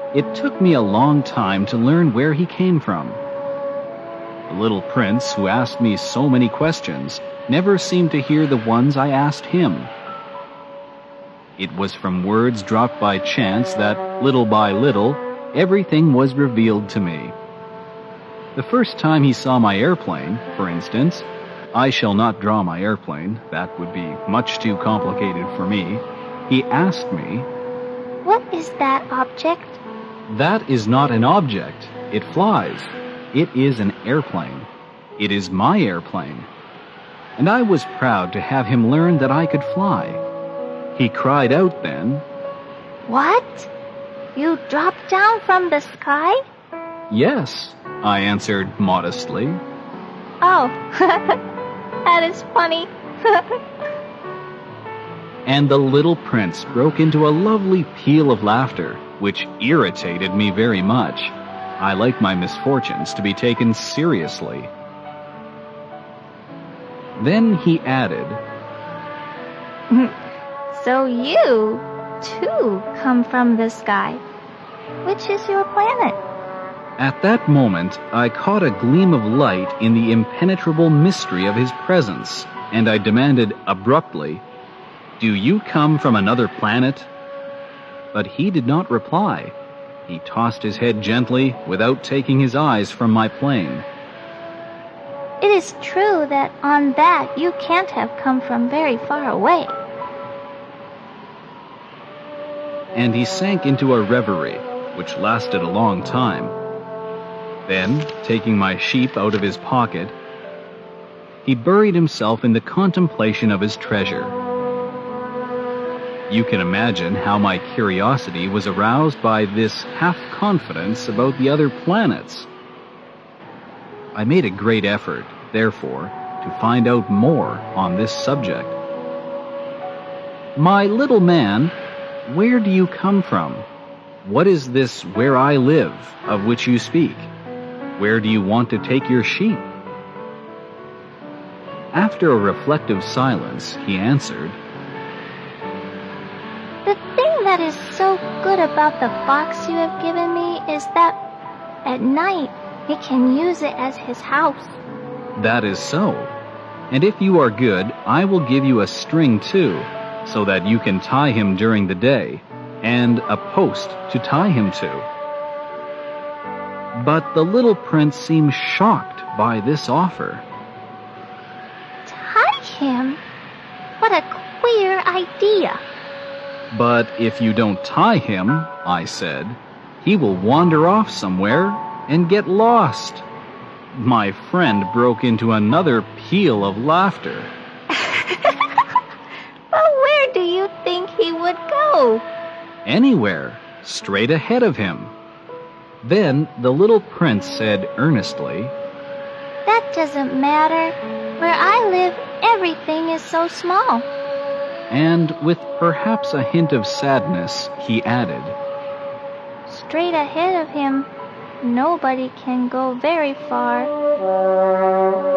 It took me a long time to learn where he came from. The little prince, who asked me so many questions, never seemed to hear the ones I asked him. It was from words dropped by chance that, little by little, everything was revealed to me. The first time he saw my airplane, for instance, I shall not draw my airplane, that would be much too complicated for me, he asked me, "What is that object?" "That is not an object. It flies. It is an airplane. It is my airplane." And I was proud to have him learn that I could fly. He cried out then, "What? You dropped down from the sky?" "Yes," I answered modestly. "Oh, that is funny." And the little prince broke into a lovely peal of laughter, which irritated me very much. I like my misfortunes to be taken seriously. Then he added, "So you, too, come from the sky. Which is your planet?" At that moment, I caught a gleam of light in the impenetrable mystery of his presence, and I demanded abruptly, "Do you come from another planet?" But he did not reply. He tossed his head gently without taking his eyes from my plane. "It is true that on that you can't have come from very far away." And he sank into a reverie, which lasted a long time. Then, taking my sheep out of his pocket, he buried himself in the contemplation of his treasure. You can imagine how my curiosity was aroused by this half-confidence about the other planets. I made a great effort, therefore, to find out more on this subject. "My little man, where do you come from? What is this where I live, of which you speak? Where do you want to take your sheep?" After a reflective silence, he answered, "The thing that is so good about the box you have given me is that at night we can use it as his house." "That is so. And if you are good, I will give you a string too, so that you can tie him during the day, and a post to tie him to." But the little prince seemed shocked by this offer. "Tie him? What a queer idea." "But if you don't tie him," I said, "he will wander off somewhere and get lost." My friend broke into another peal of laughter. "But where do you think he would go?" "Anywhere, straight ahead of him." Then the little prince said earnestly, "That doesn't matter. Where I live, everything is so small." And with perhaps a hint of sadness, he added, "Straight ahead of him, nobody can go very far."